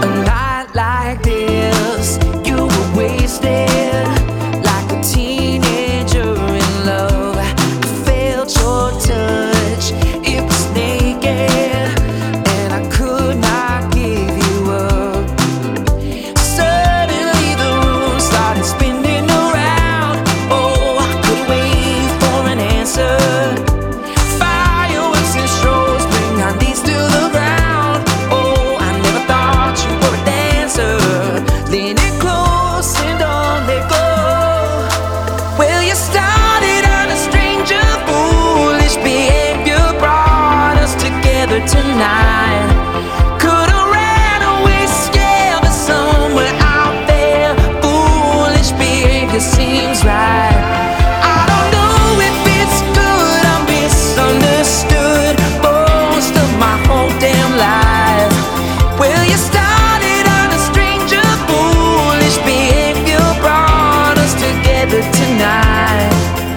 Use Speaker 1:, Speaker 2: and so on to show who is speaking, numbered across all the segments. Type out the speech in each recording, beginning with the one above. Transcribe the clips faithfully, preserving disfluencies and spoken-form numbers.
Speaker 1: A night like this, you were wasted like a teenager in love. I felt your touch, it was naked, and I could not give you up. Suddenly the room started spinning around. Oh, I could wait for an answer. Fireworks and strobes bring our knees to the ground. Oh, I never thought you were a dancer. Lean in close and don't let go. Well, you started on a stranger, foolish behavior brought us together tonight. Could've ran away scared, but somewhere out there, foolish behavior seems right. I don't know if it's good, I'm misunderstood most of my whole damn life. Well, you started on a stranger, foolish behavior brought us together tonight.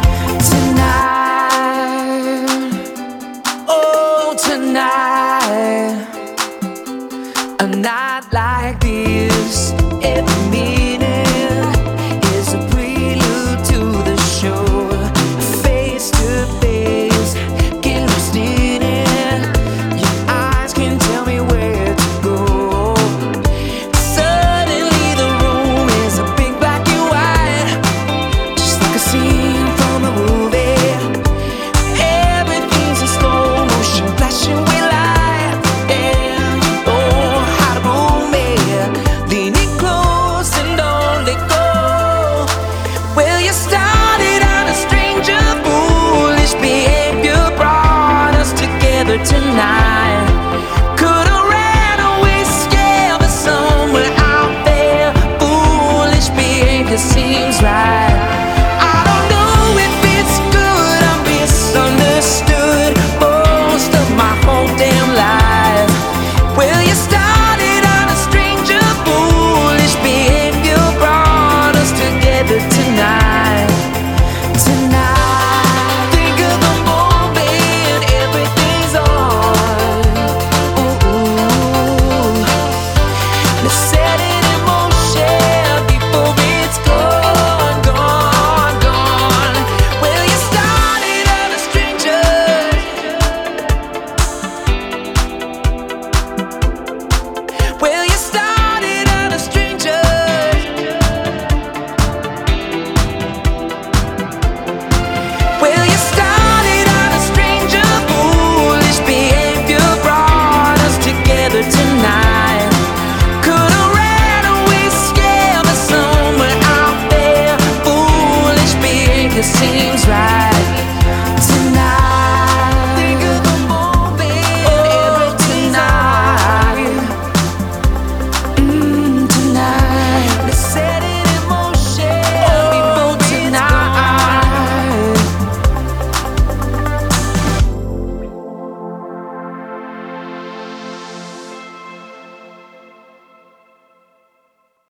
Speaker 1: Tonight, oh tonight. A night like this, every